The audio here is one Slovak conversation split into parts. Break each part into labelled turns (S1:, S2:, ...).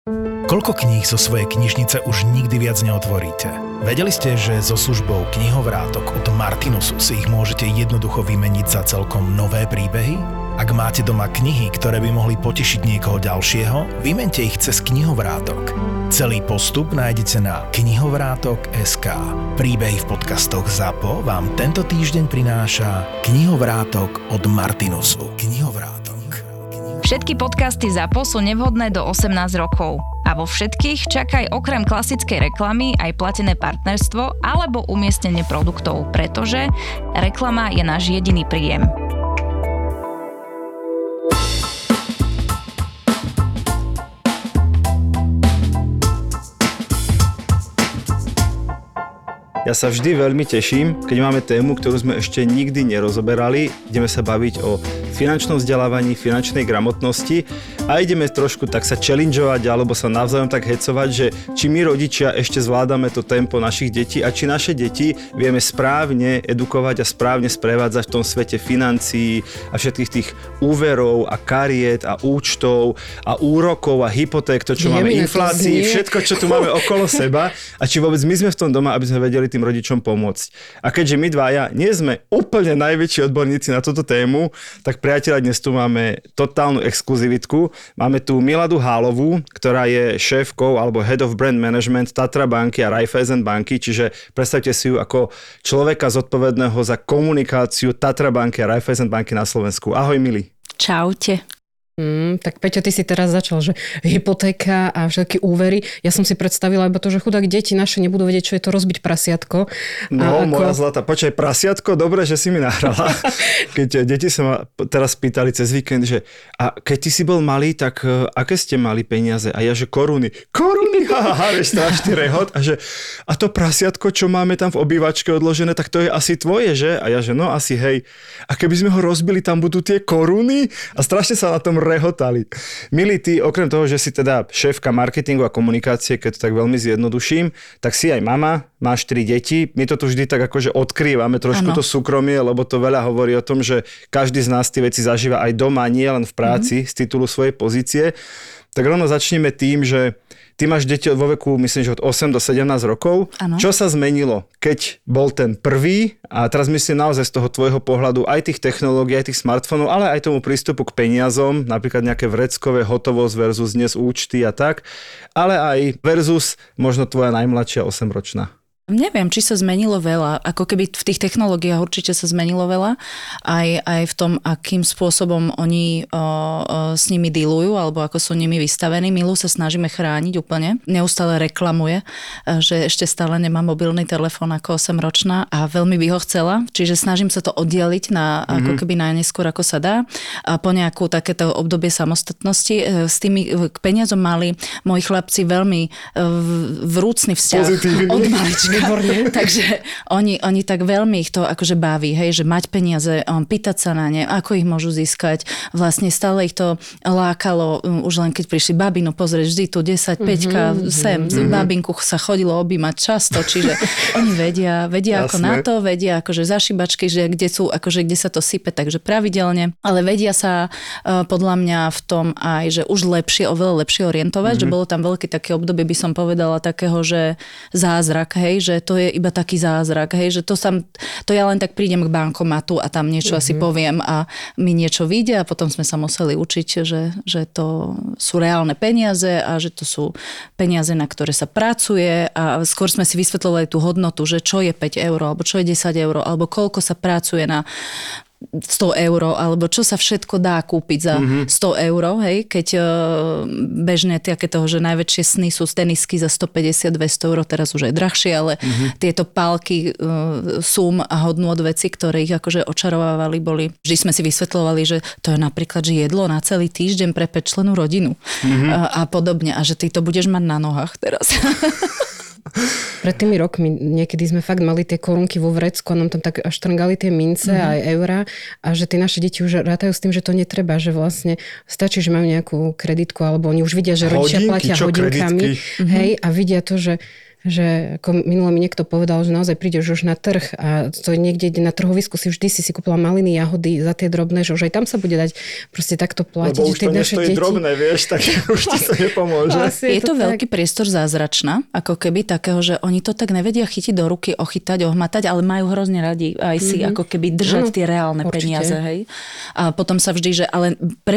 S1: Koľko kníh zo svojej knižnice už nikdy viac neotvoríte? Vedeli ste, že so službou Knihovrátok od Martinusu si ich môžete jednoducho vymeniť za celkom nové príbehy? Ak máte doma knihy, ktoré by mohli potešiť niekoho ďalšieho, vymente ich cez Knihovrátok. Celý postup nájdete na knihovrátok.sk. Príbehy v podcastoch ZAPO vám tento týždeň prináša Knihovrátok od Martinusu. Knihovrátok.
S2: Všetky podcasty ZAPO sú nevhodné do 18 rokov. A vo všetkých čakaj okrem klasickej reklamy aj platené partnerstvo alebo umiestnenie produktov, pretože reklama je náš jediný príjem.
S3: Ja sa vždy veľmi teším, keď máme tému, ktorú sme ešte nikdy nerozoberali. Ideme sa baviť o finančnom vzdelávaní, finančnej gramotnosti a ideme trošku tak sa challengeovať alebo sa navzájom tak hecovať, že či my rodičia ešte zvládame to tempo našich detí a či naše deti vieme správne edukovať a správne sprevádzať v tom svete financií a všetkých tých úverov a kariet a účtov a úrokov a hypoték, to čo máme, inflácii, všetko čo tu máme okolo seba a či vôbec my sme v tom doma, aby sme vedeli tým rodičom pomôcť. A keďže my dvaja nie sme úplne najväčší odborníci na túto tému, tak priateľa, dnes tu máme totálnu exkluzivitku. Máme tu Miladu Hálovú, ktorá je šéfkou alebo Head of Brand Management Tatra banky a Raiffeisen banky, čiže predstavte si ju ako človeka zodpovedného za komunikáciu Tatra banky a Raiffeisen banky na Slovensku. Ahoj, Mili.
S2: Čaute.
S4: Tak Peťo, ty si teraz začal, že hypotéka a všetky úvery. Ja som si predstavila iba to, že chudák deti naše nebudú vedieť, čo je to rozbiť prasiatko.
S3: No, moja zlata, počkaj, prasiatko, dobre, že si mi nahrala. Keď deti sa ma teraz pýtali cez víkend, že a keď ty si bol malý, tak aké ste mali peniaze? A ja, že koruny, haha, vieš, strašný rehot. A to prasiatko, čo máme tam v obývačke odložené, tak to je asi tvoje, že? A ja, že no, asi hej. A keby sme ho rozbili, tam budú tie koruny? A strašne sa na tom rehotali. Mili, ty okrem toho, že si teda šéfka marketingu a komunikácie, keď to tak veľmi zjednoduším, tak si aj mama, máš 3 deti. My to tu vždy tak akože odkrývame trošku to súkromie, lebo to veľa hovorí o tom, že každý z nás tie veci zažíva aj doma, nie len v práci z titulu svojej pozície. Tak rovno začneme tým, že ty máš deti vo veku, myslím, že od 8 do 17 rokov. Ano. Čo sa zmenilo, keď bol ten prvý, a teraz myslím naozaj z toho tvojho pohľadu aj tých technológií, aj tých smartfónov, ale aj tomu prístupu k peniazom, napríklad nejaké vreckové hotovosť versus dnes účty a tak, ale aj versus možno tvoja najmladšia 8-ročná.
S5: Neviem, či sa zmenilo veľa. Ako keby v tých technológiách určite sa zmenilo veľa. Aj v tom, akým spôsobom oni s nimi dealujú, alebo ako sú nimi vystavení. Milu sa snažíme chrániť úplne. Neustále reklamuje, že ešte stále nemá mobilný telefón ako 8-ročná a veľmi by ho chcela. Čiže snažím sa to oddialiť na ako keby najneskôr ako sa dá. A po nejakú takéto obdobie samostatnosti. S tými k peniazom mali moji chlapci veľmi vrúcny vzťah. Pozitívny. Od malička. Takže oni tak veľmi ich to akože baví, hej, že mať peniaze, pýtať sa na ne, ako ich môžu získať. Vlastne stále ich to lákalo, už len keď prišli babino, pozrieť vždy tu 10, 5 sem, babinku sa chodilo objímať často, čiže oni vedia ako na to, vedia akože zašibačky, že kde sa to sype, takže pravidelne, ale vedia sa podľa mňa v tom aj, že už oveľa lepšie orientovať, že bolo tam veľké také obdobie, by som povedala, takého, že zázrak, hej, že to je iba taký zázrak, hej, že to ja len tak prídem k bankomatu a tam niečo asi poviem a mi niečo vyjde a potom sme sa museli učiť, že to sú reálne peniaze a že to sú peniaze, na ktoré sa pracuje a skôr sme si vysvetľovali tú hodnotu, že čo je 5 eur alebo čo je 10 eur alebo koľko sa pracuje na 100 eur, alebo čo sa všetko dá kúpiť za 100 eur, hej, keď bežne takéto, že najväčšie sny sú tenisky za 150-200 eur, teraz už aj drahšie, ale tieto pálky sum a hodnôt veci, ktoré ich akože očarovávali, boli. Vždy sme si vysvetľovali, že to je napríklad, že jedlo na celý týždeň pre 5-člennú rodinu a podobne, a že ty to budeš mať na nohách teraz.
S4: Pred tými rokmi niekedy sme fakt mali tie korunky vo vrecku a nám tam tak štrngali tie mince aj eurá a že tie naše deti už rátajú s tým, že to netreba, že vlastne stačí, že majú nejakú kreditku alebo oni už vidia, že rodičia platia hodinkami, hej, a vidia to, že že ako minule mi niekto povedal, že naozaj prídeš už na trh a to niekde na trhovisku si vždy si kúpila maliny, jahody za tie drobné, že už aj tam sa bude dať proste takto platiť.
S3: Lebo už to nestojí drobné, vieš, tak už ti to nepomôže.
S5: Je to veľký priestor zázračná, ako keby takého, že oni to tak nevedia chytiť do ruky, ochytať, ohmatať, ale majú hrozne radi aj si ako keby držať tie reálne peniaze, hej. A potom sa vždy, že ale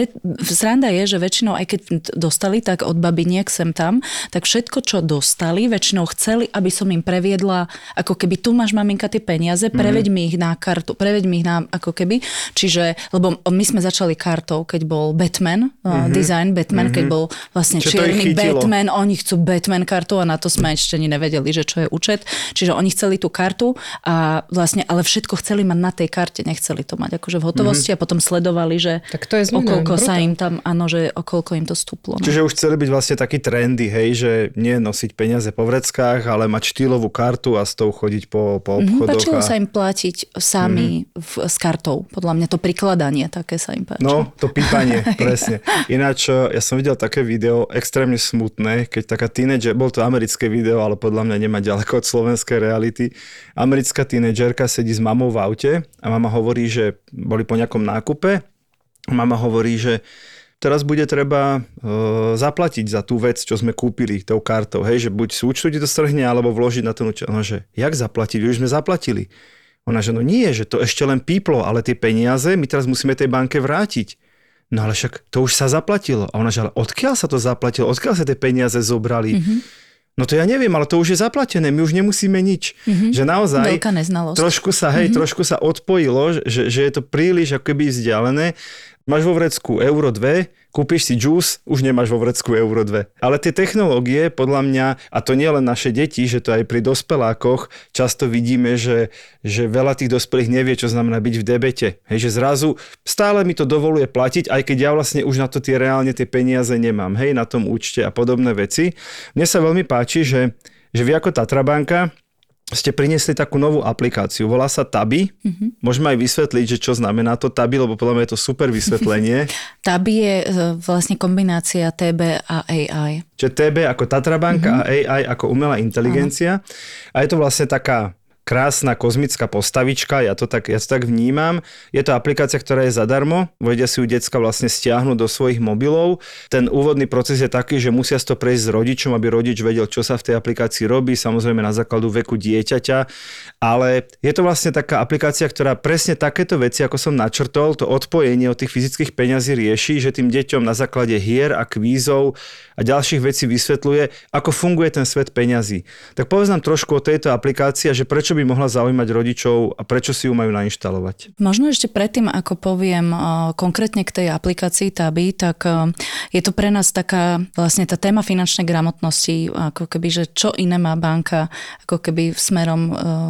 S5: sranda je, že väčšinou aj keď dostali tak od babiniek sem tam, tak všetko, čo dostali, väčšinou chceli, aby som im previedla, ako keby tu máš maminka tie peniaze, preveď mi ich na kartu, preveď mi ich na, ako keby, čiže, lebo my sme začali kartou, keď bol Batman, design Batman, keď bol vlastne čierny Batman, oni chcú Batman kartu a na to sme ešte ani nevedeli, že čo je účet, čiže oni chceli tú kartu a vlastne, ale všetko chceli mať na tej karte, nechceli to mať akože v hotovosti a potom sledovali, že
S4: tak to je zmena,
S5: okoľko sa im tam, áno, že okoľko im to stúplo. No.
S3: Čiže už chceli byť vlastne taký trendy, hej, že nie nosiť peniaze po vreckách, ale mať štýlovú kartu a s tou chodiť po obchodoch.
S5: Páčilo sa im platiť sami s kartou. Podľa mňa to prikladanie také sa im páči.
S3: No, to pípanie, presne. Ináč, ja som videl také video extrémne smutné, keď taká tínedžer, bol to americké video, ale podľa mňa nemá ďaleko od slovenskej reality. Americká tínedžerka sedí s mamou v aute a mama hovorí, že boli po nejakom nákupe. Mama hovorí, že teraz bude treba zaplatiť za tú vec, čo sme kúpili tou kartou. Hej, že buď z účtu ti to strhne, alebo vložiť na ten účet. No, že jak zaplatiť? Už sme zaplatili. Ona, že no nie, že to ešte len píplo, ale tie peniaze my teraz musíme tej banke vrátiť. No ale však to už sa zaplatilo. A ona, že ale odkiaľ sa to zaplatilo? Odkiaľ sa tie peniaze zobrali? No to ja neviem, ale to už je zaplatené, my už nemusíme nič. Že naozaj trošku sa odpojilo, že je to príliš ako keby vzdialené. Máš vo vrecku euro 2, kúpiš si džús, už nemáš vo vrecku euro 2. Ale tie technológie, podľa mňa, a to nie len naše deti, že to aj pri dospelákoch, často vidíme, že veľa tých dospelých nevie, čo znamená byť v debete. Hej, že zrazu stále mi to dovoluje platiť, aj keď ja vlastne už na to reálne tie peniaze nemám, hej, na tom účte a podobné veci. Mne sa veľmi páči, že vy ako Tatrabanka ste priniesli takú novú aplikáciu. Volá sa Tabi. Môžeme aj vysvetliť, že čo znamená to Tabi, lebo podľa mňa je to super vysvetlenie.
S5: Tabi je vlastne kombinácia TB a AI.
S3: Čiže TB ako Tatrabanka a AI ako umelá inteligencia. A je to vlastne taká krásna kozmická postavička, ja to tak vnímam. Je to aplikácia, ktorá je zadarmo, vedia si ju decka vlastne stiahnuť do svojich mobilov. Ten úvodný proces je taký, že musia si to prejsť s rodičom, aby rodič vedel, čo sa v tej aplikácii robí, samozrejme na základu veku dieťaťa, ale je to vlastne taká aplikácia, ktorá presne takéto veci, ako som načrtol, to odpojenie od tých fyzických peňazí rieši, že tým deťom na základe hier a kvízov a ďalších vecí vysvetľuje, ako funguje ten svet peňazí. Tak povedz nám trošku o tejto aplikácii, že prečo by mohla zaujímať rodičov a prečo si ju majú nainštalovať?
S5: Možno ešte predtým, ako poviem konkrétne k tej aplikácii Tabi, tak je to pre nás taká vlastne tá téma finančnej gramotnosti, ako keby, že čo iné má banka, ako keby smerom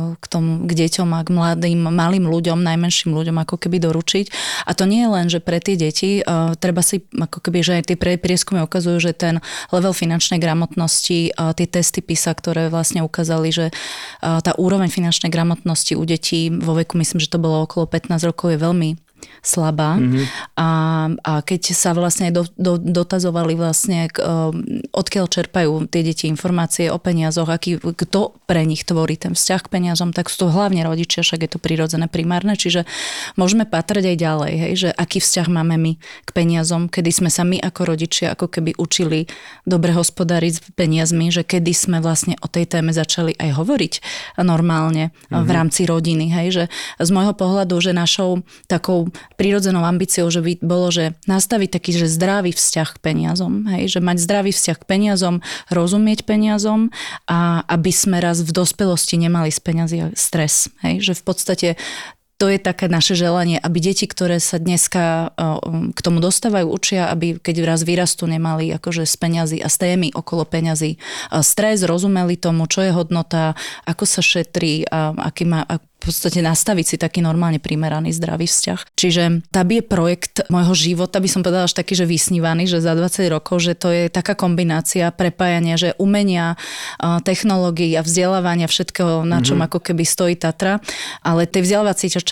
S5: k deťom a k mladým, malým ľuďom, najmenším ľuďom, ako keby doručiť. A to nie je len, že pre tie deti, treba si, ako keby, že tie prieskumy ukazujú, že ten level finančnej gramotnosti, tie testy PISA, ktoré vlastne ukázali, že tá úroveň finančnej gramotnosti u detí vo veku, myslím, že to bolo okolo 15 rokov, je veľmi slabá. A keď sa vlastne dotazovali vlastne, odkiaľ čerpajú tie deti informácie o peniazoch, kto pre nich tvorí ten vzťah k peniazom, tak sú to hlavne rodičia, však je to prirodzené, primárne, čiže môžeme patrať aj ďalej, hej, že aký vzťah máme my k peniazom, kedy sme sa my ako rodičia ako keby učili dobre hospodáriť s peniazmi, že kedy sme vlastne o tej téme začali aj hovoriť normálne v rámci rodiny, hej, že z môjho pohľadu, že našou takou prirodzenou ambíciou, že by bolo, že nastaviť taký, že zdravý vzťah k peniazom, hej, že mať zdravý vzťah k peniazom, rozumieť peniazom a aby sme raz v dospelosti nemali z peňazí stres, hej, že v podstate to je také naše želanie, aby deti, ktoré sa dneska k tomu dostávajú, učia, aby keď raz vyrastú, nemali akože z peňazí a z témy okolo peňazí stres, rozumeli tomu, čo je hodnota, ako sa šetrí a aký má v podstate nastaviť si taký normálne primeraný zdravý vzťah. Čiže Tabi je projekt môjho života, by som povedala až taký, že vysnívaný, že za 20 rokov, že to je taká kombinácia prepájania, že umenia, technológií a vzdelávania všetkého, na čom ako keby stojí Tatra, ale tej vzdelávacej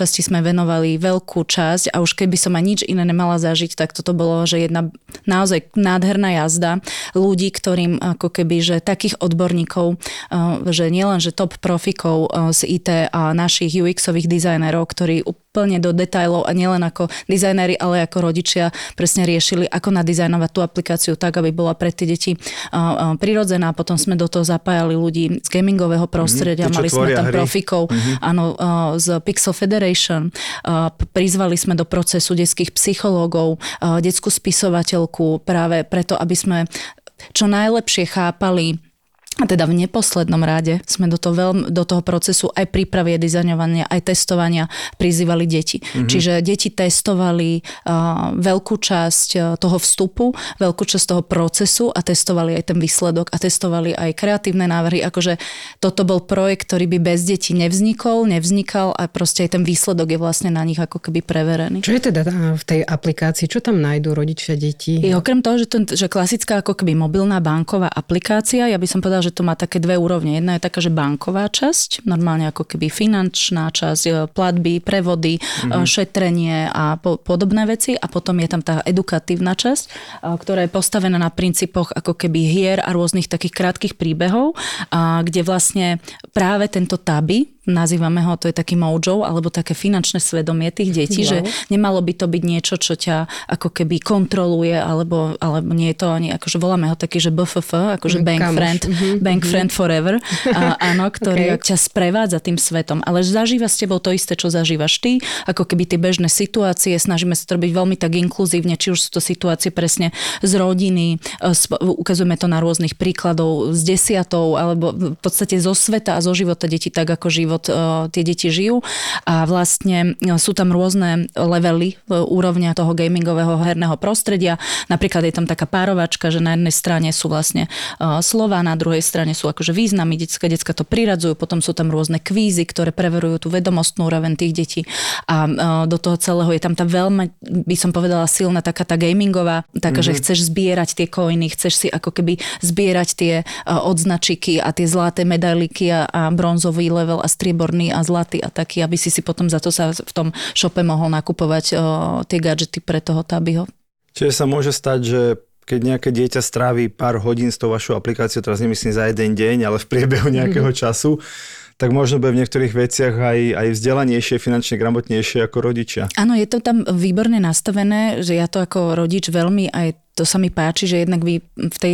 S5: časti sme venovali veľkú časť a už keby som aj nič iné nemala zažiť, tak toto bolo, že jedna naozaj nádherná jazda ľudí, ktorým ako keby, že takých odborníkov, že nielen, že top profikov z IT a našich UX-ových dizajnerov, ktorí úplne do detailov a nielen ako dizajneri, ale ako rodičia presne riešili, ako nadizajnovať tú aplikáciu tak, aby bola pre tie deti prirodzená. Potom sme do toho zapájali ľudí z gamingového prostredia, mali sme tam profikov, áno, z Pixel Federation. Prizvali sme do procesu detských psychológov, detskú spisovateľku práve preto, aby sme čo najlepšie chápali. A teda v neposlednom rade sme do toho procesu aj prípravy, dizajnovania, aj testovania prizývali deti. Čiže deti testovali veľkú časť toho vstupu, veľkú časť toho procesu a testovali aj ten výsledok a testovali aj kreatívne návrhy. Akože toto bol projekt, ktorý by bez detí nevznikal a proste aj ten výsledok je vlastne na nich ako keby preverený.
S4: Čo je teda v tej aplikácii? Čo tam nájdú rodičia, deti?
S5: I okrem toho, že klasická ako keby mobilná banková aplikácia, ja by som povedala, že to má také dve úrovne. Jedna je taká, že banková časť, normálne ako keby finančná časť, platby, prevody, šetrenie a podobné veci. A potom je tam tá edukatívna časť, ktorá je postavená na princípoch ako keby hier a rôznych takých krátkych príbehov, kde vlastne práve tento taby, nazývame ho, to je taký mojo, alebo také finančné svedomie tých detí, že nemalo by to byť niečo, čo ťa ako keby kontroluje, alebo nie je to ani, akože voláme ho taký, že BFF, akože bank friend, bank friend forever, áno, ktorý ťa sprevádza tým svetom, ale zažíva s tebou to isté, čo zažívaš ty, ako keby tie bežné situácie, snažíme sa to robiť veľmi tak inkluzívne, či už sú to situácie presne z rodiny, ukazujeme to na rôznych príkladov z desiatou, alebo v podstate zo sveta a zo života detí, tak ako život tie deti žijú a vlastne sú tam rôzne levely úrovňa toho gamingového herného prostredia. Napríklad je tam taká párovačka, že na jednej strane sú vlastne slova, na druhej strane sú akože významy, decka to priradzujú, potom sú tam rôzne kvízy, ktoré preverujú tú vedomostnú úroveň tých detí a do toho celého je tam tá veľmi, by som povedala, silná taká tá gamingová, taká, že chceš zbierať tie coiny, chceš si ako keby zbierať tie odznačiky a tie zlaté medailiky a bronzový level a strieborný a zlatý a taký, aby si potom za to sa v tom šope mohol nakupovať tie gadžety pre toho tabyho.
S3: Čiže sa môže stať, že keď nejaké dieťa stráví pár hodín s tou vašou aplikáciou, teraz nemyslím za jeden deň, ale v priebehu nejakého času, tak možno bude v niektorých veciach aj vzdelanejšie, finančne gramotnejšie ako rodičia.
S5: Áno, je to tam výborne nastavené, že ja to ako rodič veľmi aj to sa mi páči, že jednak vy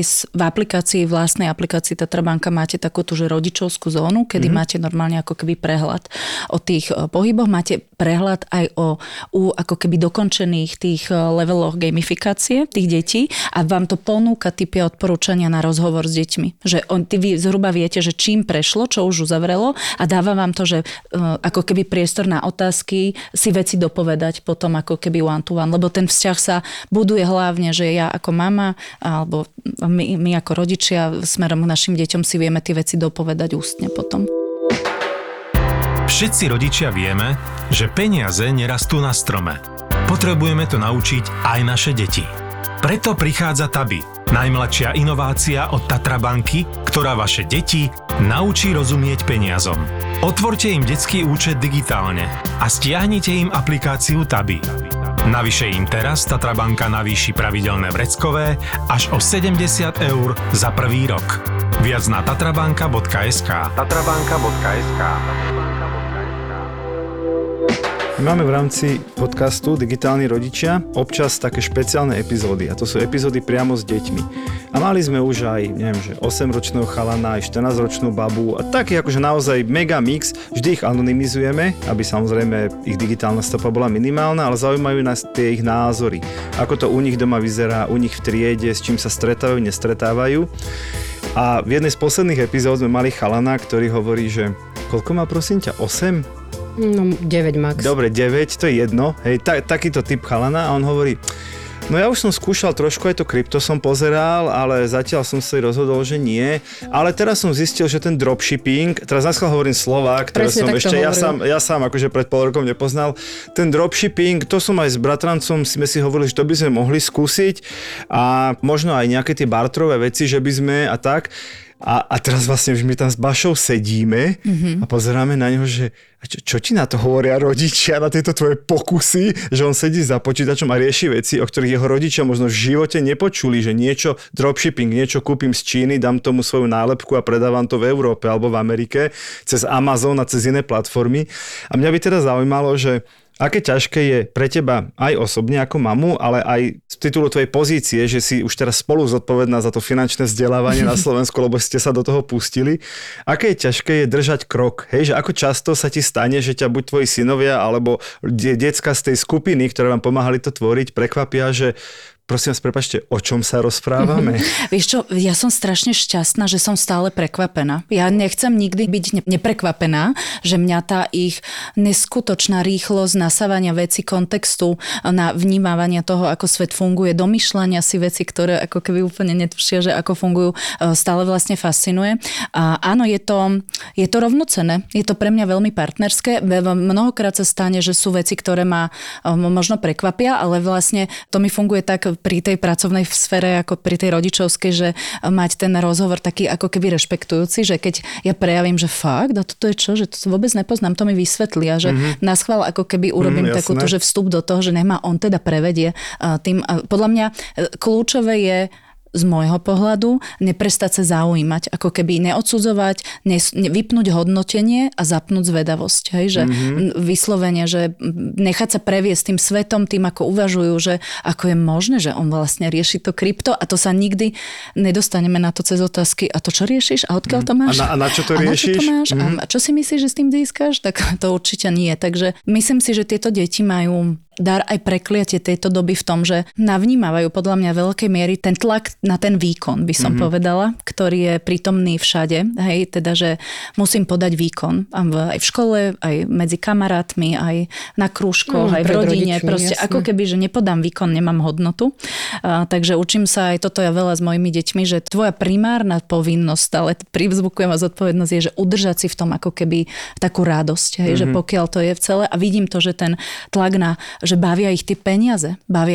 S5: v aplikácii, vlastnej aplikácii Tatra Banka máte takúto, že rodičovskú zónu, kedy máte normálne ako keby prehľad o tých pohyboch, máte prehľad aj o ako keby dokončených tých leveloch gamifikácie tých detí a vám to ponúka typy odporúčania na rozhovor s deťmi. Že vy zhruba viete, že čím prešlo, čo už uzavrelo a dáva vám to, že ako keby priestor na otázky si veci dopovedať potom ako keby one to one, lebo ten vzťah sa buduje hlavne, že ja ako mama, alebo my ako rodičia smerom k našim deťom si vieme tie veci dopovedať ústne potom.
S6: Všetci rodičia vieme, že peniaze nerastú na strome. Potrebujeme to naučiť aj naše deti. Preto prichádza Taby, najmladšia inovácia od Tatra Banky, ktorá vaše deti naučí rozumieť peniazom. Otvorte im detský účet digitálne a stiahnite im aplikáciu Taby. Navyše im teraz Tatra Banka navýši pravidelné vreckové až o 70 € za prvý rok. Viac na tatrabanka.sk.
S3: Máme v rámci podcastu Digitálni rodičia občas také špeciálne epizódy a to sú epizódy priamo s deťmi. A mali sme už aj, neviem, že 8-ročného chalana, aj 14-ročnú babu a taký akože naozaj mega mix. Vždy ich anonymizujeme, aby samozrejme ich digitálna stopa bola minimálna, ale zaujímajú nás tie ich názory. Ako to u nich doma vyzerá, u nich v triede, s čím sa stretávajú, nestretávajú. A v jednej z posledných epizód sme mali chalana, ktorý hovorí, že koľko má prosím ťa, 8?
S4: No, 9 max.
S3: Dobre, 9, to je jedno. Hej, takýto typ chalana a on hovorí, no ja už som skúšal trošku, aj to krypto som pozeral, ale zatiaľ som si rozhodol, že nie. Ale teraz som zistil, že ten dropshipping, teraz naschvál hovorím slova, ktoré som ešte ja sám akože pred pol rokom nepoznal. Ten dropshipping, to som aj s bratrancom sme si hovorili, že to by sme mohli skúsiť a možno aj nejaké tie barterové veci, že by sme a tak. A teraz vlastne už my tam s Bašou sedíme a pozeráme na neho, že čo ti na to hovoria rodičia, na tieto tvoje pokusy, že on sedí za počítačom a rieši veci, o ktorých jeho rodičia možno v živote nepočuli, že niečo dropshipping, niečo kúpim z Číny, dám tomu svoju nálepku a predávam to v Európe alebo v Amerike cez Amazon a cez iné platformy. A mňa by teda zaujímalo, že aké ťažké je pre teba aj osobne ako mamu, ale aj z titulu tvojej pozície, že si už teraz spolu zodpovedná za to finančné vzdelávanie na Slovensku, lebo ste sa do toho pustili. Aké je ťažké je držať krok? Hej, že ako často sa ti stane, že ťa buď tvoji synovia alebo decka z tej skupiny, ktoré vám pomáhali to tvoriť, prekvapia, že prosím vás, prepáčte, o čom sa rozprávame?
S5: Vieš čo, ja som strašne šťastná, že som stále prekvapená. Ja nechcem nikdy byť neprekvapená, že mňa tá ich neskutočná rýchlosť nasávania veci kontextu, na vnímávania toho, ako svet funguje, domýšľania si veci, ktoré ako keby úplne netušia, že ako fungujú, stále vlastne fascinuje. A áno, je to rovnocenné. Je to pre mňa veľmi partnerské. Mnohokrát sa stane, že sú veci, ktoré ma možno prekvapia, ale vlastne to mi funguje tak pri tej pracovnej sfére, ako pri tej rodičovskej, že mať ten rozhovor taký ako keby rešpektujúci, že keď ja prejavím, že fakt, a toto je čo, že to vôbec nepoznám, to mi vysvetlia, že naschvál ako keby urobím takúto, že vstup do toho, že nemá on teda prevedie tým. Podľa mňa kľúčové je z môjho pohľadu neprestať sa zaujímať, ako keby neodsudzovať, vypnúť hodnotenie a zapnúť zvedavosť. Hej? Že vyslovene, že nechať sa previesť tým svetom, tým ako uvažujú, že ako je možné, že on vlastne rieši to krypto a to sa nikdy nedostaneme na to cez otázky. A to čo riešiš? A odkiaľ to máš?
S3: A na čo to riešiš?
S5: A na čo to máš? A čo si myslíš, že s tým získaš? Tak to určite nie. Takže myslím si, že tieto deti majú dar aj prekliatie tejto doby v tom, že navnímavajú podľa mňa veľkej miery ten tlak na ten výkon, by som povedala, ktorý je prítomný všade. Hej, teda, že musím podať výkon aj v škole, aj medzi kamarátmi, aj na krúžkoch, aj v rodine.
S4: Rodičmi,
S5: proste
S4: jasne.
S5: ako keby, že nepodám výkon, nemám hodnotu. Takže učím sa aj toto ja veľa s mojimi deťmi, že tvoja primárna povinnosť, ale privzbukujem a zodpovednosť je, že udržať si v tom ako keby takú radosť. Hej, že pokiaľ to je v celé a vidím to, že ten tlak na že bavia ich tie peniaze.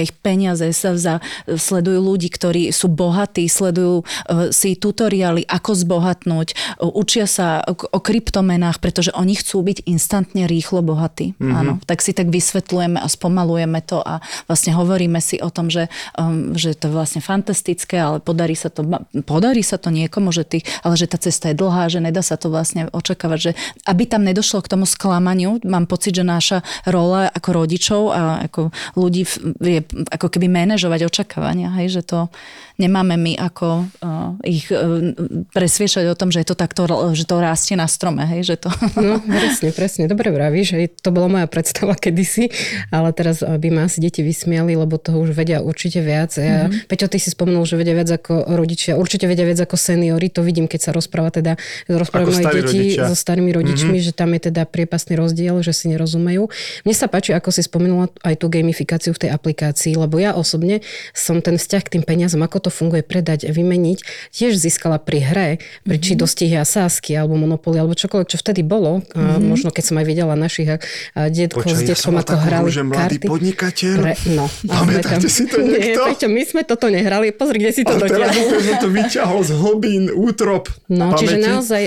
S5: Sledujú ľudí, ktorí sú bohatí, sledujú si tutoriály, ako zbohatnúť, učia sa o kryptomenách, pretože oni chcú byť instantne rýchlo bohatí. Áno, tak si tak vysvetľujeme a spomalujeme to a vlastne hovoríme si o tom, že to je vlastne fantastické, ale podarí sa to niekomu, ale že tá cesta je dlhá, že nedá sa to vlastne očakávať, že aby tam nedošlo k tomu sklamaniu, mám pocit, že naša rola ako rodičov a ako ľudí je ako keby manažovať očakávania, hej, že to nemáme my ako ich presviešať o tom, že je to takto, že to rastie na strome, hej, že to...
S4: No, presne, dobre vravíš, že to bola moja predstava kedysi, ale teraz by ma asi deti vysmiali, lebo toho už vedia určite viac. Peťo, ty si spomenul, že vedia viac ako rodičia, určite vedia viac ako seniori, to vidím, keď sa rozprávame moje deti so starými rodičmi, že tam je teda priepastný rozdiel, že si nerozumejú. Mne sa páči, ako si spomenula aj tú gamifikáciu v tej aplikácii, lebo ja osobne som ten vzťah k tým peniazom, ako to funguje, predať, vymeniť, tiež získala pri hre, pri či dostihy a sásky, alebo Monopoly, alebo čokoľvek, čo vtedy bolo. Možno keď som aj videla našich detkov s detkom, ako hrali karty.
S3: Podnikateľ.
S4: No,
S3: pamätáte si to niekto?
S4: Nie, Peťo, my sme toto nehrali. Pozri, kde si to dotiahol.
S3: Ale teraz som to vyťahol z hlbín, útrop.
S4: No, čiže naozaj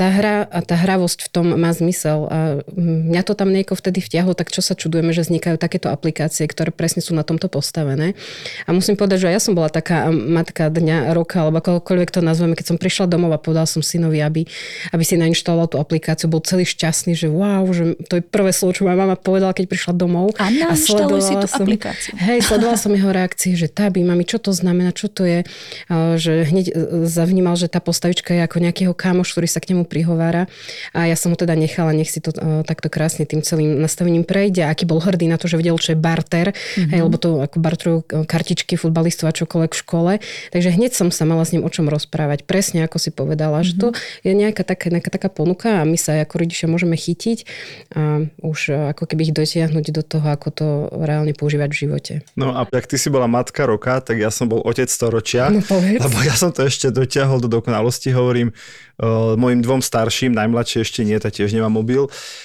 S4: tá hravosť v tom má zmysel. A mňa to tam nejako vtedy vtiahlo, tak čo sa čudujeme, že vznikajú takéto aplikácie, ktoré presne sú na tomto postavené. A musím povedať, že ja som bola taká matka dňa, roka, alebo akokoľvek to nazveme, keď som prišla domov a povedala som synovi, aby si nainštaloval tú aplikáciu, bol celý šťastný, že wow, že to je prvé slovo, čo moja mama povedala, keď prišla domov.
S5: A nainštaluj si tú aplikáciu.
S4: Hej, sledovala som jeho reakcie, že Tabi, mami, čo to znamená, čo to je, že hneď zavnímal, že tá postavička je ako nejakého kámoš, ktorý sa k nemu prihovára. A ja som mu teda nechala, nech si to takto krásne tým celým nastavením prejde. Aký bol hrdý na to, že vedel, čo je barter, hej, lebo to ako barterujú kartičky futbalistov a čokoľvek v škole. Takže hneď som sa mala s ním o čom rozprávať. Presne ako si povedala, že to je nejaká taká ponuka a my sa ako rodičia môžeme chytiť a už ako keby ich dotiahnuť do toho, ako to reálne používať v živote.
S3: No a ak ty si bola matka roka, tak ja som bol otec storočia.
S4: No povedz.
S3: Lebo ja som to ešte dotiahol do dokonalosti, hovorím mojim dvom starším, najmladšie ešte nie, tá tiež nemá mobil, že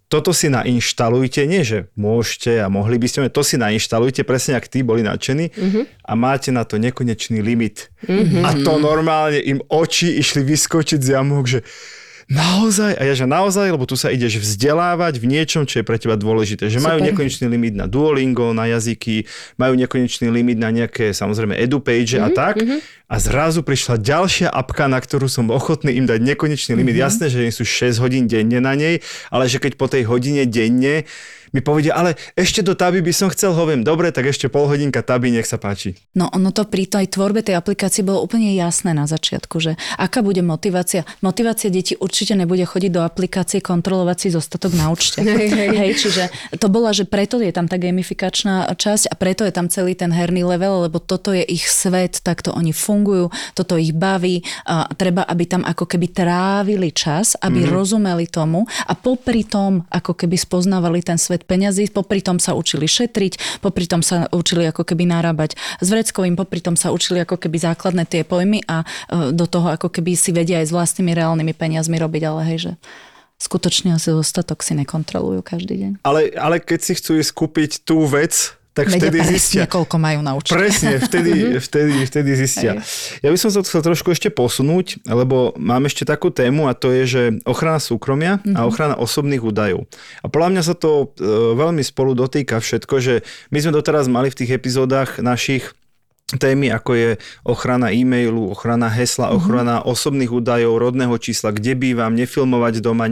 S3: toto si nainštalujte, nie že môžete a mohli by ste, to si nainštalujte, presne ak tí boli nadšení a máte na to nekonečný limit. A to normálne im oči išli vyskočiť z jamok, že naozaj? A ja, že naozaj, lebo tu sa ideš vzdelávať v niečom, čo je pre teba dôležité. Že majú nekonečný limit na Duolingo, na jazyky, majú nekonečný limit na nejaké, samozrejme, EduPage a tak. A zrazu prišla ďalšia apka, na ktorú som ochotný im dať nekonečný limit. Jasné, že nie sú 6 hodín denne na nej, ale že keď po tej hodine denne mi povedia, ale ešte do taby by som chcel, hoviem, dobre, tak ešte pol hodinka taby, nech sa páči.
S5: No ono to pri tej tvorbe tej aplikácie bolo úplne jasné na začiatku, že aká bude motivácia. Motivácia detí určite nebude chodiť do aplikácie kontrolovať si zostatok na účte. Hej, čiže to bola, že preto je tam tá gamifikačná časť a preto je tam celý ten herný level, lebo toto je ich svet, takto oni fungujú, toto ich baví, a treba, aby tam ako keby trávili čas, aby rozumeli tomu a popri tom ako keby spoznávali ten svet peňazí, popri tom sa učili šetriť, popri tom sa učili ako keby narábať s vreckovým, popri tom sa učili ako keby základné tie pojmy a do toho ako keby si vedia aj s vlastnými reálnymi peniazmi robiť, ale hej, že skutočne asi dostatok si nekontrolujú každý deň.
S3: Ale keď si chcú ísť kúpiť tú vec, tak
S5: vedia
S3: vtedy zistia.
S5: koľko majú na účte.
S3: Presne, vtedy zistia. Ja by som sa chcel trošku ešte posunúť, lebo mám ešte takú tému a to je, že ochrana súkromia a ochrana osobných údajov. A podľa mňa sa to veľmi spolu dotýka všetko, že my sme doteraz mali v tých epizódach našich témy, ako je ochrana e-mailu, ochrana hesla, ochrana osobných údajov, rodného čísla, kde bývam, nefilmovať doma,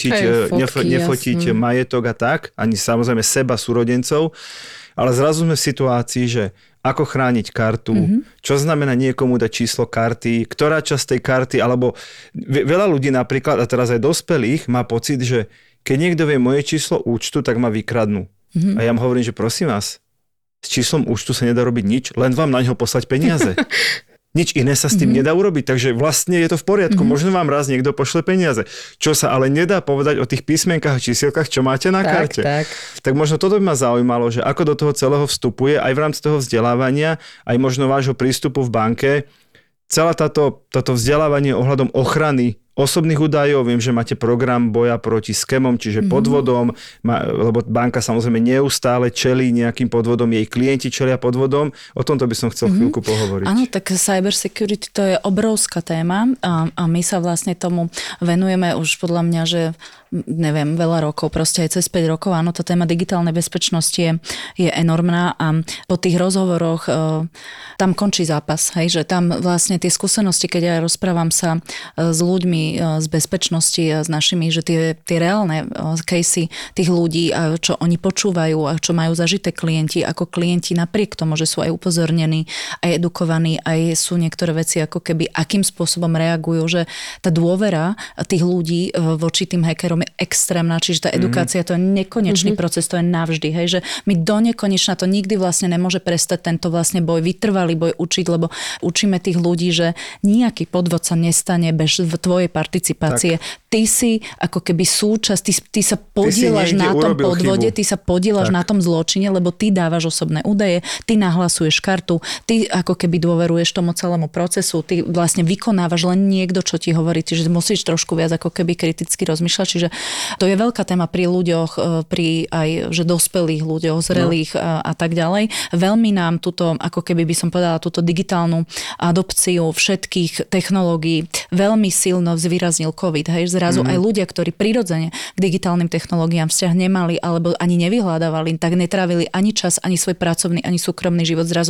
S3: nefotiť majetok a tak, ani samozrejme seba, súrodencov. Ale zrazu sme v situácii, že ako chrániť kartu, čo znamená niekomu dať číslo karty, ktorá časť tej karty, alebo veľa ľudí napríklad, a teraz aj dospelých, má pocit, že keď niekto vie moje číslo účtu, tak ma vykradnú. A ja mu hovorím, že prosím vás, s číslom účtu sa nedá robiť nič, len vám na ňo poslať peniaze. Nič iné sa s tým nedá urobiť, takže vlastne je to v poriadku. Možno vám raz niekto pošle peniaze. Čo sa ale nedá povedať o tých písmenkách a čísielkách, čo máte na karte. Tak možno toto by ma zaujímalo, že ako do toho celého vstupuje aj v rámci toho vzdelávania, aj možno vášho prístupu v banke, celá toto vzdelávanie ohľadom ochrany osobných údajov, viem, že máte program boja proti skémom, čiže podvodom, lebo banka samozrejme neustále čelí nejakým podvodom, jej klienti čelia podvodom. O tomto by som chcel chvíľku pohovoriť.
S5: Áno, tak cyber security to je obrovská téma a my sa vlastne tomu venujeme už podľa mňa, že neviem, veľa rokov, proste aj cez 5 rokov. Áno, tá téma digitálnej bezpečnosti je enormná a po tých rozhovoroch tam končí zápas, hej, že tam vlastne tie skúsenosti, keď ja rozprávam sa s ľuďmi z bezpečnosti a s našimi, že tie reálne casey tých ľudí, čo oni počúvajú a čo majú zažité klienti, ako klienti napriek tomu, že sú aj upozornení, aj edukovaní, aj sú niektoré veci ako keby akým spôsobom reagujú, že tá dôvera tých ľudí voči tým hackerom je extrémna, čiže tá edukácia to je nekonečný proces, to je navždy, hej, že my do nekonečna to nikdy vlastne nemôže prestať tento vlastne boj, vytrvalý boj učiť, lebo učíme tých ľudí, že nejaký podvod sa nestane bez tvojej participácie. Tak. Ty si ako keby súčasť, ty sa podieľaš na tom podvode, ty sa podieľaš na tom zločine, lebo ty dávaš osobné údaje, ty nahlasuješ kartu, ty ako keby dôveruješ tomu celému procesu, ty vlastne vykonávaš len niekto, čo ti hovorí, čiže musíš trošku viac ako keby kriticky rozmýšľať, čiže to je veľká téma pri ľuďoch, pri aj že dospelých ľuďoch, zrelých a tak ďalej. Veľmi nám túto, ako keby by som povedala, túto digitálnu adopciu všetkých technológií veľmi silno zvýraznil COVID, hej, zrazu aj ľudia, ktorí prirodzene k digitálnym technológiám vzťah nemali alebo ani nevyhľadávali, tak netrávili ani čas, ani svoj pracovný, ani súkromný život, zrazu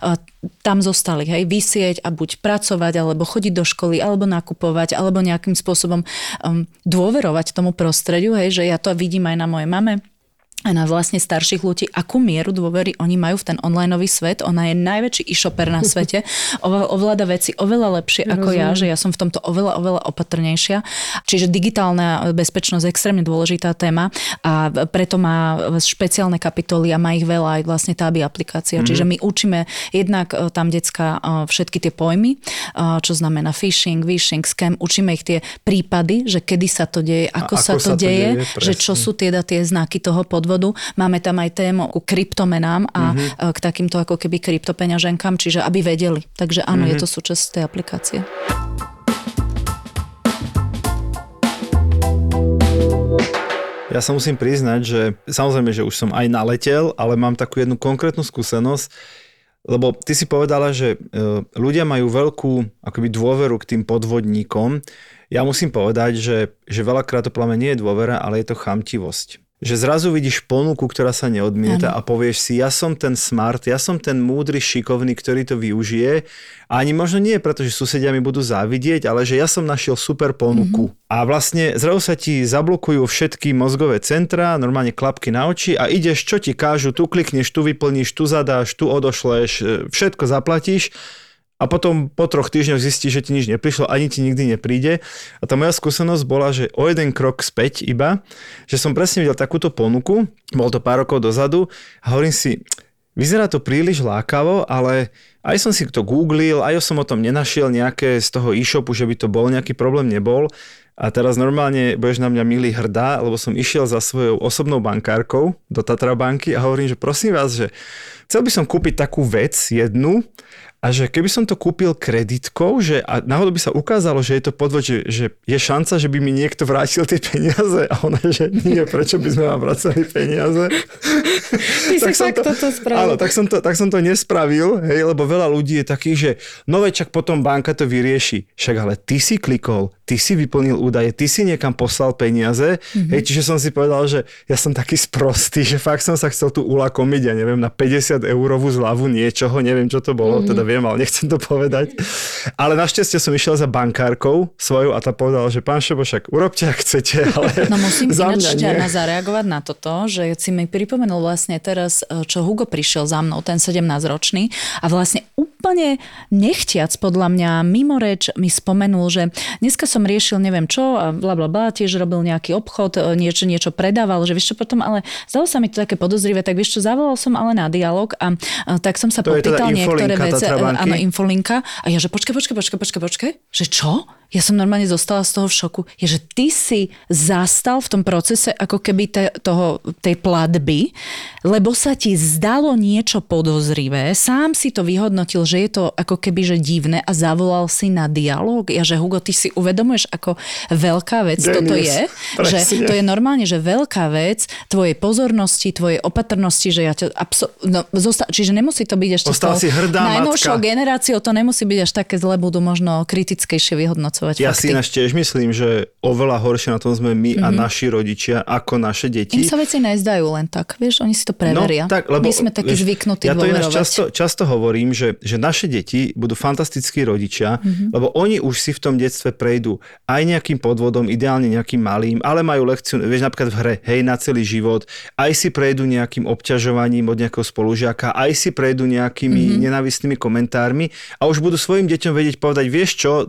S5: tam zostali, hej, visieť a buď pracovať, alebo chodiť do školy, alebo nakupovať, alebo nejakým spôsobom dôverovať tomu prostrediu, hej, že ja to vidím aj na mojej mame, a na vlastne starších ľudí, akú mieru dôvery oni majú v ten onlineový svet. Ona je najväčší e-shopper na svete. Ovláda veci oveľa lepšie ako ja, že ja som v tomto oveľa opatrnejšia. Čiže digitálna bezpečnosť je extrémne dôležitá téma a preto má špeciálne kapitoly a má ich veľa aj vlastne Taby aplikácia. Čiže my učíme jednak tam decka všetky tie pojmy, čo znamená phishing, vishing, scam. Učíme ich tie prípady, že kedy sa to deje, ako sa to deje, že čo sú tie znaky toho podvodu. Máme tam aj tému ku kryptomenám a k takýmto ako keby kryptopeňaženkám, čiže aby vedeli. Takže áno, je to súčasť tej aplikácie.
S3: Ja sa musím priznať, že samozrejme, že už som aj naletel, ale mám takú jednu konkrétnu skúsenosť, lebo ty si povedala, že ľudia majú veľkú akoby dôveru k tým podvodníkom. Ja musím povedať, že veľakrát to podľa mňa nie je dôvera, ale je to chamtivosť. Že zrazu vidíš ponuku, ktorá sa neodmieta a povieš si, ja som ten smart, ja som ten múdry, šikovný, ktorý to využije. A ani možno nie preto, že susedia mi budú závidieť, ale že ja som našiel super ponuku. A vlastne zrazu sa ti zablokujú všetky mozgové centra, normálne klapky na oči a ideš, čo ti kážu, tu klikneš, tu vyplníš, tu zadáš, tu odošleš, všetko zaplatíš. A potom po 3 týždňoch zistíš, že ti nič neprišlo, ani ti nikdy nepríde. A tá moja skúsenosť bola, že o jeden krok späť iba, že som presne videl takúto ponuku, bol to pár rokov dozadu a hovorím si, vyzerá to príliš lákavo, ale aj som si to googlil, aj som o tom nenašiel nejaké z toho e-shopu, že by to bol, nejaký problém nebol. A teraz normálne budeš na mňa milý hrdá, lebo som išiel za svojou osobnou bankárkou do Tatra banky a hovorím, že prosím vás, že chcel by som kúpiť takú vec jednu, a že keby som to kúpil kreditkou, že a náhodou by sa ukázalo, že je to podvod, že je šanca, že by mi niekto vrátil tie peniaze a ona, že nie, prečo by sme vám vracali peniaze.
S4: Ty si fakt toto spravil.
S3: Áno, tak som to nespravil, hej, lebo veľa ľudí je takých, že no veď čak potom banka to vyrieši. Však ale ty si klikol, ty si vyplnil údaje, ty si niekam poslal peniaze, hej, čiže som si povedal, že ja som taký sprostý, že fakt som sa chcel tu ulakomiť, ja neviem, na 50 eurovú zľavu niečoho, neviem, čo to bolo, teda viem, ale nechcem to povedať. Ale našťastie som išiel za bankárkou svojou a tá povedala, že pán Šebošak, urobte, ak chcete, ale
S5: no musím
S3: za
S5: ináč
S3: mňa nie.
S5: zareagovať na toto, že si mi pripomenul vlastne teraz, čo Hugo prišiel za mnou, ten 17-ročný a vlastne úplne nechtiac podľa mňa mimo reč mi spomenul, že dneska som riešil neviem čo a blablabla, tiež robil nejaký obchod, niečo predával, že vieš čo potom, ale zdalo sa mi to také podozrivé, tak vieš čo, zavolal som ale na dialog a tak som sa popýtal niektoré veci. Áno, infolinka. A ja, že počkaj, že čo? Ja som normálne zostala z toho v šoku. Je, že ty si zastal v tom procese ako keby tej platby, lebo sa ti zdalo niečo podozrivé. Sám si to vyhodnotil, že je to ako keby že divné a zavolal si na dialog. Ja, že Hugo, ty si uvedomuješ, ako veľká vec toto je? Že to je normálne, že veľká vec tvojej pozornosti, tvojej opatrnosti, že ja ťa čiže nemusí to byť ešte
S3: Ostal si hrdá
S5: najnovšou
S3: matka.
S5: Generáciou, to nemusí byť až také zle, budú možno kritickejšie vyhodnocovať.
S3: Ja si ináč tiež myslím, že oveľa horšie na tom sme my a naši rodičia ako naše deti.
S5: Im sa veci nezdajú len tak, vieš, oni si to preveria.
S3: No, tak, lebo,
S5: my sme takí zvyknutí
S3: ja to
S5: dôverovať.
S3: ináč často hovorím, že naše deti budú fantastickí rodičia, lebo oni už si v tom detstve prejdú aj nejakým podvodom, ideálne nejakým malým, ale majú lekciu, vieš, napríklad v hre, hej, na celý život, aj si prejdú nejakým obťažovaním od nejakého spolužiaka, aj si prejdú nejakými nenávistnými komentármi a už budú svojim deťom vedieť povedať, vieš čo,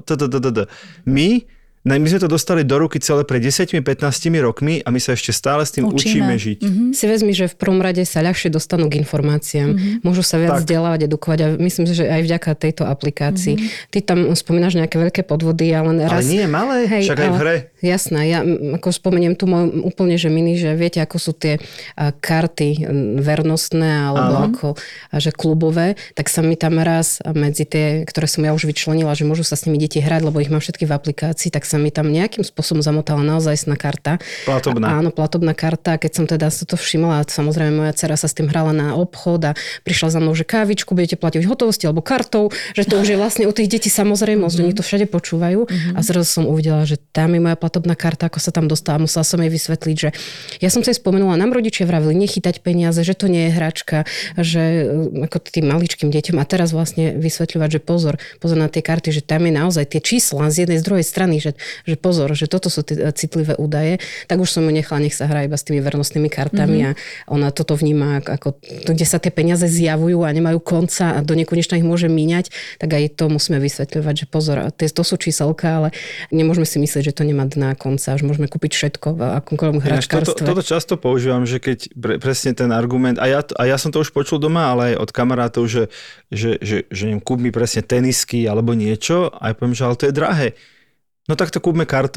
S3: my sme to dostali do ruky celé pred 10-15 rokmi a my sa ešte stále s tým učíme žiť.
S4: Si vezmi, že v prvom rade sa ľahšie dostanú k informáciám. Môžu sa viac vzdelávať, edukovať a myslím si, že aj vďaka tejto aplikácii. Ty tam spomínaš nejaké veľké podvody, ale raz...
S3: Ale nie malé, však aj v hre.
S4: Jasné, ja ako spomeniem tu môj úplne, že mini, že viete, ako sú tie karty vernostné alebo ako že klubové, tak sa mi tam raz medzi tie, ktoré som ja už vyčlenila, že môžu sa s nimi deti hrať, lebo ich mám všetky v aplikácii, tak sa mi tam nejakým spôsobom zamotala naozajstná karta.
S3: Platobná.
S4: Áno, platobná karta. Keď som teda sa to všimla, samozrejme moja dcera sa s tým hrala na obchod a prišla za mnou, že kávičku budete platiť v hotovosti alebo kartou, že to už je vlastne u tých detí samozrejmosť, oni to všade počúvajú a zrazu som uvidela, že tam je moja platobná karta, ako sa tam dostala. Musela som jej vysvetliť, že ja som si spomenula, nám rodičia vravili nechytať peniaze, že to nie je hračka, že ako tým maličkým deťom a teraz vlastne vysvetľovať, že pozor na tie karty, že tam je naozaj tie čísla z jednej z druhej strany, že pozor, že toto sú tie citlivé údaje, tak už som ju nechala, nech sa hrá iba s tými vernostnými kartami a ona toto vníma ako to, kde sa tie peniaze zjavujú a nemajú konca a do nekonečna ich môže míňať, tak aj to musíme vysvetľovať, že pozor, to sú číselka, ale nemôžeme si myslieť, že to nemá dna konca, už môžeme kúpiť všetko v akomkoľvek hračkárstve.
S3: Toto často používam, že keď presne ten argument, a ja som to už počul doma, ale aj od kamarátov, že neviem, kúp mi presne tenisky alebo niečo a ja poviem, že ale to je drahé. No tak to kúpme kartou.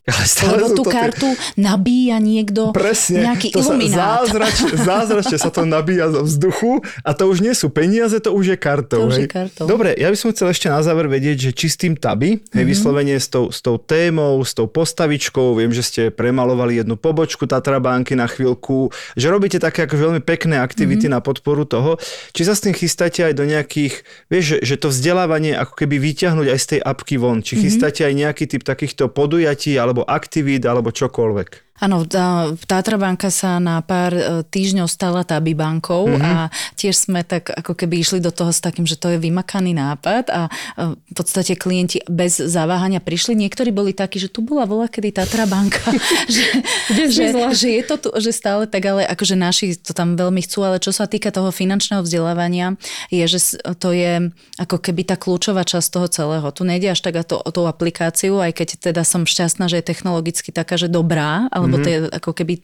S5: Lebo tú kartu nabíja niekto,
S3: presne,
S5: nejaký
S3: to
S5: iluminát.
S3: Zázračne sa to nabíja zo vzduchu a to už nie sú peniaze, to už je kartou.
S5: To už
S3: hej.
S5: je kartou.
S3: Dobre, ja by som chcel ešte na záver vedieť, že čistým Tabi, vyslovene s tou témou, s tou postavičkou, viem, že ste premalovali jednu pobočku Tatrabanky na chvíľku, že robíte také ako veľmi pekné aktivity na podporu toho. Či sa s tým chystáte aj do nejakých, vieš, že to vzdelávanie ako keby vyťahnuť aj z tej apky von, či chystáte aj nejaký typ takýchto podujatí alebo aktivít alebo čokoľvek?
S5: Áno, Tatrabanka sa na pár týždňov stala Tabi bankou a tiež sme tak ako keby išli do toho s takým, že to je vymakaný nápad a v podstate klienti bez zaváhania prišli. Niektorí boli takí, že tu bola voľakedy Tatrabanka, že je to tu, že stále tak, ale akože naši to tam veľmi chcú, ale čo sa týka toho finančného vzdelávania, je, že to je ako keby tá kľúčová časť toho celého. Tu nejde až tak o tú aplikáciu, aj keď teda som šťastná, že je technologicky taká, že dobrá, lebo to je ako keby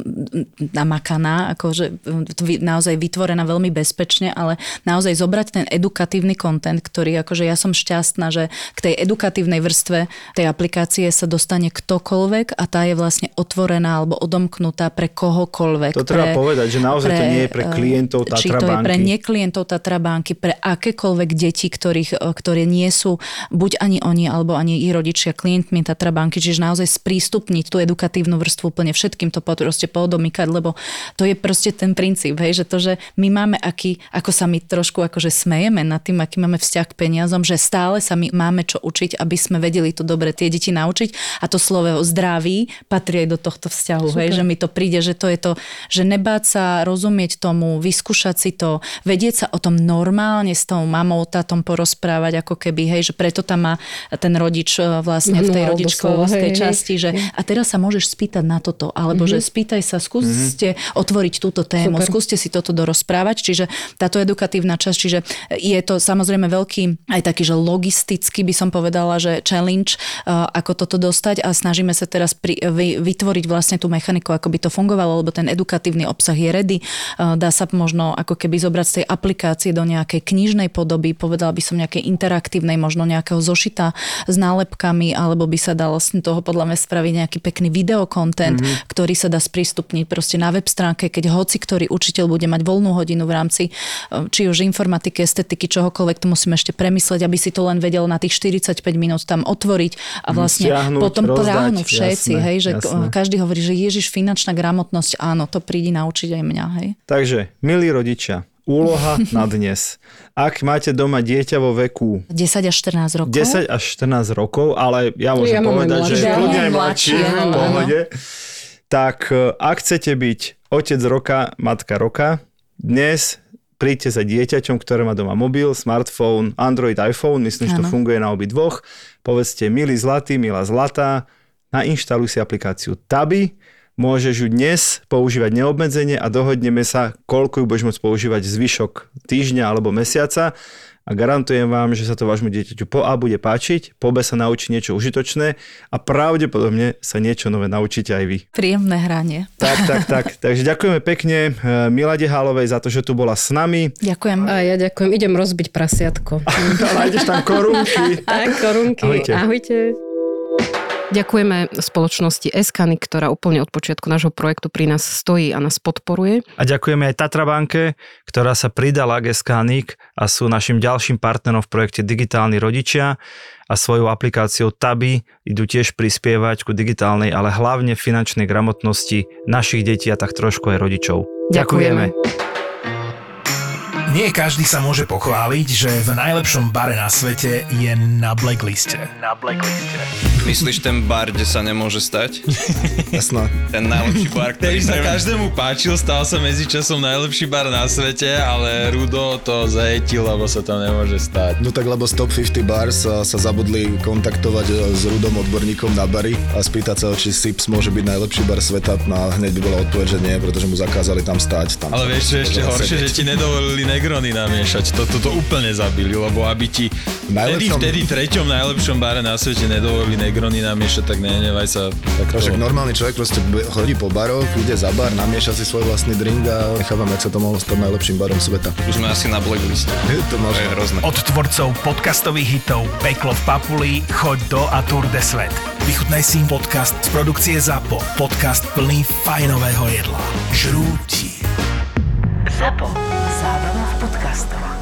S5: namakaná, akože naozaj vytvorená veľmi bezpečne, ale naozaj zobrať ten edukatívny content, ktorý akože ja som šťastná, že k tej edukatívnej vrstve tej aplikácie sa dostane ktokoľvek a tá je vlastne otvorená alebo odomknutá pre kohokoľvek.
S3: To treba povedať, že naozaj to nie je pre klientov Tatrabanky.
S5: Či to je pre neklientov Tatrabanky, pre akékoľvek deti, ktoré nie sú buď ani oni, alebo ani ich rodičia klientmi Tatrabanky, čiže naozaj sprístupniť tú edukatívnu vrstvu úplne všetkým to proste podomykať, lebo to je proste ten princíp, hej, že to, že my máme ako sa my trošku akože smejeme nad tým, aký máme vzťah k peniazom, že stále sa my máme čo učiť, aby sme vedeli to dobre tie deti naučiť a to slovo zdraví patrí aj do tohto vzťahu, hej, že mi to príde, že to je to, že nebáť sa, rozumieť tomu, vyskúšať si to, vedieť sa o tom normálne s tou mamou, tátom porozprávať ako keby, hej, že preto tam má ten rodič vlastne v tej rodičkovskej časti, že a teraz sa môžeš spýtať na toto, alebo že spýtaj sa, skúste otvoriť túto tému, skúste si toto dorozprávať, čiže táto edukatívna časť, čiže je to samozrejme veľký, aj taký, že logisticky by som povedala, že challenge, ako toto dostať a snažíme sa teraz vytvoriť vlastne tú mechaniku, ako by to fungovalo, lebo ten edukatívny obsah je ready, dá sa možno ako keby zobrať z tej aplikácie do nejakej knižnej podoby, povedala by som nejakej interaktívnej, možno nejakého zošita s nálepkami, alebo by sa dalo z toho podľa mňa spraviť nejaký pekný videokontent, ktorý sa dá sprístupniť proste na web stránke, keď hoci ktorý učiteľ bude mať voľnú hodinu v rámci či už informatiky, estetiky, čohokoľvek, to musíme ešte premyslieť, aby si to len vedel na tých 45 minút tam otvoriť a vlastne potom práhnu všetci, jasné, hej, že každý hovorí, že Ježiš, finančná gramotnosť, áno, to prídi naučiť aj mňa, hej.
S3: Takže, milí rodičia, úloha na dnes. Ak máte doma dieťa vo veku
S5: 10 až 14 rokov.
S3: 10 až 14 rokov, ale ja môžem povedať, že kľudne aj mladší, v pohode. Tak ak chcete byť otec roka, matka roka, dnes príďte za dieťaťom, ktoré má doma mobil, smartfón, Android, iPhone, myslím, že to funguje na obidvoch. Povedzte, milý zlatý, milá zlatá, nainštaluj si aplikáciu Tabi, môžeš ju dnes používať neobmedzenie a dohodneme sa, koľko ju budeš môcť používať zvyšok týždňa alebo mesiaca a garantujem vám, že sa to vášmu dieťaťu po A bude páčiť, po B sa naučí niečo užitočné a pravdepodobne sa niečo nové naučíte aj vy.
S5: Príjemné hranie.
S3: Tak. Takže ďakujeme pekne Milade Hálovej za to, že tu bola s nami.
S5: Ďakujem.
S4: A ja ďakujem. Idem rozbiť prasiatko.
S3: Nájdeš tam korunky.
S4: Tak, korunky. Ahojte. Ďakujeme spoločnosti Eskany, ktorá úplne od počiatku nášho projektu pri nás stojí a nás podporuje.
S3: A ďakujeme aj Tatrabanke, ktorá sa pridala k Eskanik a sú našim ďalším partnerom v projekte Digitálni rodičia a svojou aplikáciou Tabi idú tiež prispievať ku digitálnej, ale hlavne finančnej gramotnosti našich detí a tak trošku aj rodičov. Ďakujeme.
S1: Nie každý sa môže pochváliť, že v najlepšom bare na svete je na blackliste.
S7: Myslíš ten bar, kde sa nemôže stať?
S3: Jasné.
S7: Ten najlepší bar,
S8: ktorý sa každému páčil, stal sa medzičasom najlepší bar na svete, ale Rudo to zajetil, lebo sa tam nemôže stať.
S9: No tak lebo z Top 50 Bars sa zabudli kontaktovať s Rudom, odborníkom na bary a spýtať sa, či Sips môže byť najlepší bar sveta. No hneď by bola odpoveď, že nie, pretože mu zakázali tam stať. Tam
S8: ale vieš, čo ešte horšie, že ti nedovolili Negrony namiešať. To úplne zabili, lebo aby ti vtedy treťom najlepšom bare na svete nedovolili Negrony namiešať, tak nenevaj sa.
S9: Však normálny človek proste chodí po baroch, ide za bar, namieša si svoj vlastný drink a nechávam, jak sa to mohlo stať najlepším barom sveta.
S7: Už sme asi na blackliste.
S9: To je hrozné.
S1: Od tvorcov podcastových hitov Peklo v Papuli, Choď do a Tour de Svet. Vychutnaj si podcast z produkcie ZAPO. Podcast plný fajnového jedla. Žrúti.
S10: ZAPO. Zábrná v podcastovách.